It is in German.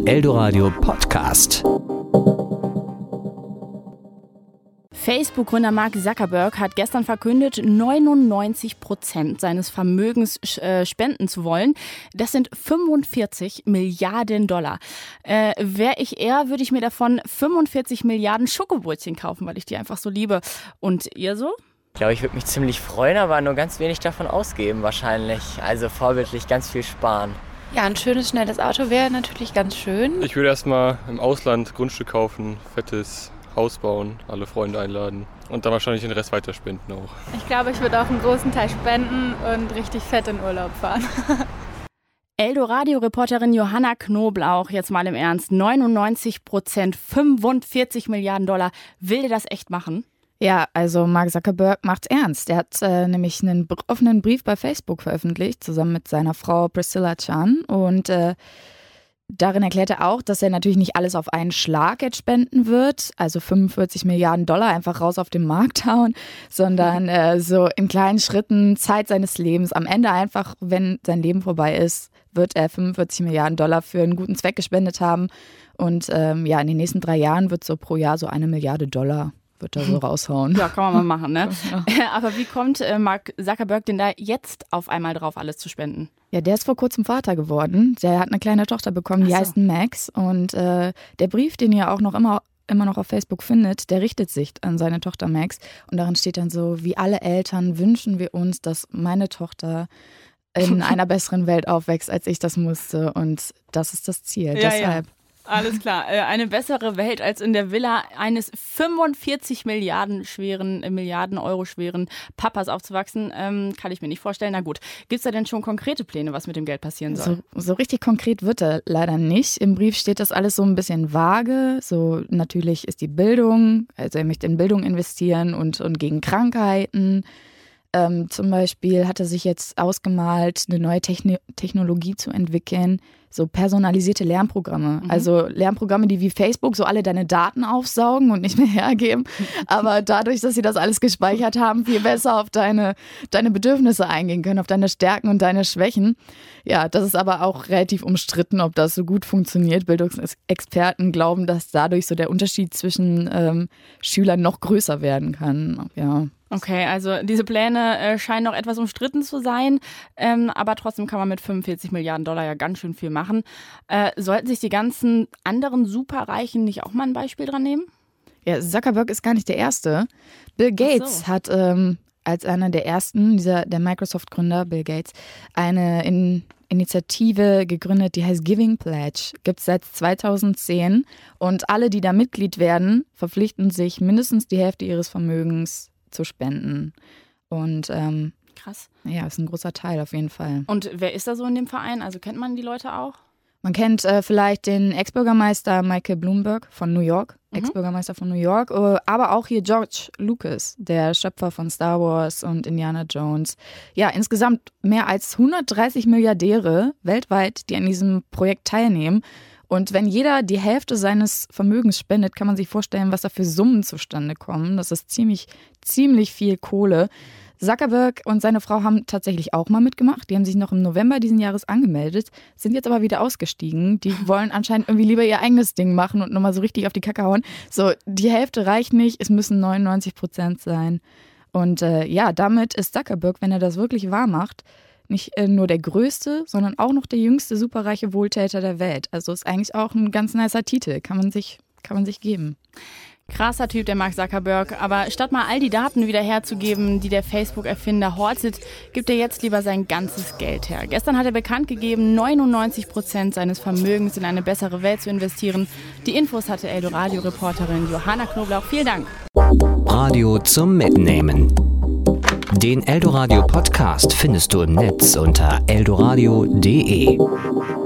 Eldoradio Podcast. Facebook-Gründer Mark Zuckerberg hat gestern verkündet, 99% seines Vermögens spenden zu wollen. Das sind 45 Milliarden Dollar. Wäre ich er, würde ich mir davon 45 Milliarden Schokobrötchen kaufen, weil ich die einfach so liebe. Und ihr so? Ich glaube, ich würde mich ziemlich freuen, aber nur ganz wenig davon ausgeben wahrscheinlich. Also vorbildlich ganz viel sparen. Ja, ein schönes, schnelles Auto wäre natürlich ganz schön. Ich würde erstmal im Ausland Grundstück kaufen, fettes Haus bauen, alle Freunde einladen und dann wahrscheinlich den Rest weiterspenden auch. Ich glaube, ich würde auch einen großen Teil spenden und richtig fett in Urlaub fahren. Eldoradio-Reporterin Johanna Knoblauch, jetzt mal im Ernst, 99%, 45 Milliarden Dollar. Will der das echt machen? Ja, also Mark Zuckerberg macht's ernst. Er hat nämlich einen offenen Brief bei Facebook veröffentlicht, zusammen mit seiner Frau Priscilla Chan. Und darin erklärt er auch, dass er natürlich nicht alles auf einen Schlag jetzt spenden wird, also 45 Milliarden Dollar einfach raus auf den Markt hauen, sondern so in kleinen Schritten, Zeit seines Lebens. Am Ende einfach, wenn sein Leben vorbei ist, wird er 45 Milliarden Dollar für einen guten Zweck gespendet haben. Und in den nächsten 3 Jahren wird so pro Jahr so 1 Milliarde Dollar wird er so raushauen. Ja, kann man mal machen, ne? Aber wie kommt Mark Zuckerberg denn da jetzt auf einmal drauf, alles zu spenden? Ja, der ist vor kurzem Vater geworden. Der hat eine kleine Tochter bekommen, die heißt Max. Und der Brief, den ihr auch noch immer noch auf Facebook findet, der richtet sich an seine Tochter Max. Und darin steht dann so, wie alle Eltern wünschen wir uns, dass meine Tochter in einer besseren Welt aufwächst, als ich das musste. Und das ist das Ziel. Ja, deshalb. Ja. Alles klar. Eine bessere Welt als in der Villa eines 45 Milliarden Euro schweren Papas aufzuwachsen, kann ich mir nicht vorstellen. Na gut, gibt es da denn schon konkrete Pläne, was mit dem Geld passieren soll? So richtig konkret wird er leider nicht. Im Brief steht das alles so ein bisschen vage. So natürlich ist die Bildung, also er möchte in Bildung investieren und gegen Krankheiten. Zum Beispiel hat er sich jetzt ausgemalt, eine neue Technologie zu entwickeln, so personalisierte Lernprogramme. Also Lernprogramme, die wie Facebook so alle deine Daten aufsaugen und nicht mehr hergeben, aber dadurch, dass sie das alles gespeichert haben, viel besser auf deine Bedürfnisse eingehen können, auf deine Stärken und deine Schwächen. Ja, das ist aber auch relativ umstritten, ob das so gut funktioniert. Bildungsexperten glauben, dass dadurch so der Unterschied zwischen Schülern noch größer werden kann. Ja. Okay, also diese Pläne scheinen noch etwas umstritten zu sein, aber trotzdem kann man mit 45 Milliarden Dollar ja ganz schön viel machen. Sollten sich die ganzen anderen Superreichen nicht auch mal ein Beispiel dran nehmen? Ja, Zuckerberg ist gar nicht der Erste. Bill Gates hat als einer der ersten, der Microsoft-Gründer Bill Gates, eine Initiative gegründet, die heißt Giving Pledge. Gibt es seit 2010 und alle, die da Mitglied werden, verpflichten sich, mindestens die Hälfte ihres Vermögens zu spenden. Und krass. Ja, ist ein großer Teil auf jeden Fall. Und wer ist da so in dem Verein? Also kennt man die Leute auch? Man kennt vielleicht den Ex-Bürgermeister Michael Bloomberg von New York, Ex-Bürgermeister von New York, aber auch hier George Lucas, der Schöpfer von Star Wars und Indiana Jones. Ja, insgesamt mehr als 130 Milliardäre weltweit, die an diesem Projekt teilnehmen. Und wenn jeder die Hälfte seines Vermögens spendet, kann man sich vorstellen, was da für Summen zustande kommen. Das ist ziemlich viel Kohle. Zuckerberg und seine Frau haben tatsächlich auch mal mitgemacht. Die haben sich noch im November diesen Jahres angemeldet, sind jetzt aber wieder ausgestiegen. Die wollen anscheinend irgendwie lieber ihr eigenes Ding machen und nochmal so richtig auf die Kacke hauen. So, die Hälfte reicht nicht, es müssen 99% sein. Und damit ist Zuckerberg, wenn er das wirklich wahr macht, nicht nur der größte, sondern auch noch der jüngste superreiche Wohltäter der Welt. Also ist eigentlich auch ein ganz nicer Titel, kann man sich geben. Krasser Typ, der Mark Zuckerberg. Aber statt mal all die Daten wieder herzugeben, die der Facebook-Erfinder hortet, gibt er jetzt lieber sein ganzes Geld her. Gestern hat er bekannt gegeben, 99% seines Vermögens in eine bessere Welt zu investieren. Die Infos hatte Eldoradio-Reporterin Johanna Knoblauch. Vielen Dank. Radio zum Mitnehmen. Den Eldoradio Podcast findest du im Netz unter eldoradio.de.